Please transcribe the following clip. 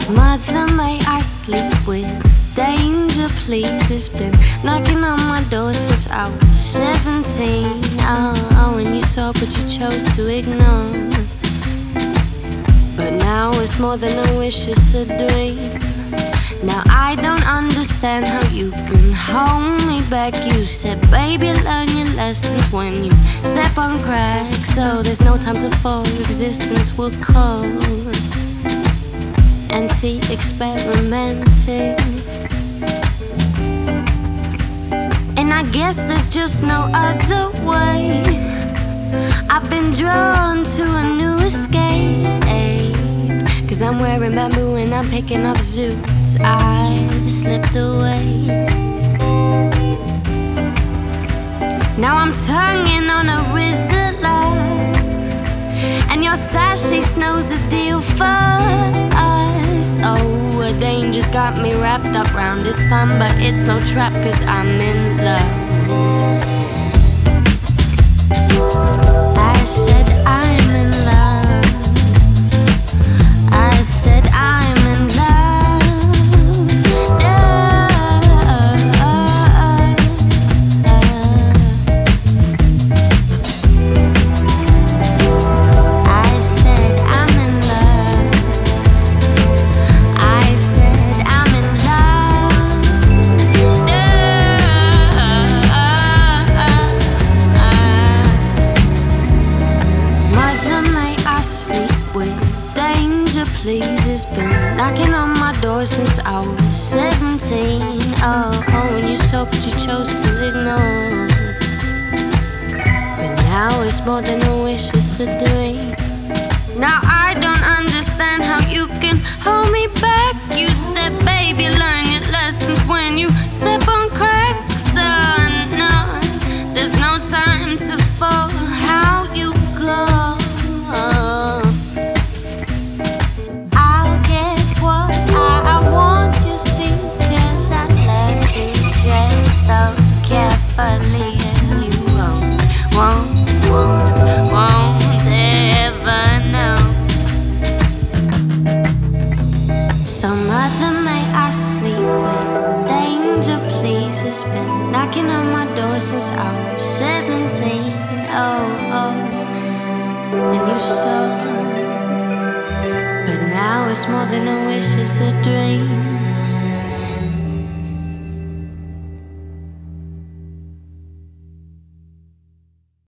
Mother, may I sleep with danger, please? It's been knocking on my door since I was 17. Oh, and you saw, but you chose to ignore. But now it's more than a wish, it's a dream. Now I don't understand how you can hold me back. You said, baby, learn your lessons when you step on cracks. So there's no time to fall, your existence will call. Anti-experimenting. And I guess there's just no other way. I've been drawn to a new escape, 'cause I'm wearing bamboo and I'm picking up zoots. I've slipped away. Now I'm tonguing on a Rizzler, and your sassy snow's a deal for us. Oh, a danger's got me wrapped up round its thumb, but it's no trap 'cause I'm in love. I said I'm in love. I said I'm in love. I said I'm in love. I said I'm in love. Mother, may I sleep with danger, please? It's been knocking on my door since I was 17. Oh, and you saw, but you chose to ignore. But now it's more than a wish, it's a dream. Now I don't understand how you can hold me back. You said, baby, learn your lessons when you step on cracks. No, there's no time to fall. How you go? I'll get what I want, you see, 'cause I learned to tread so carefully, and you won't ever know. So mother, may I sleep with danger, please? It's been knocking on my door since I was 17. Oh, and you saw. But now it's more than a wish, it's a dream.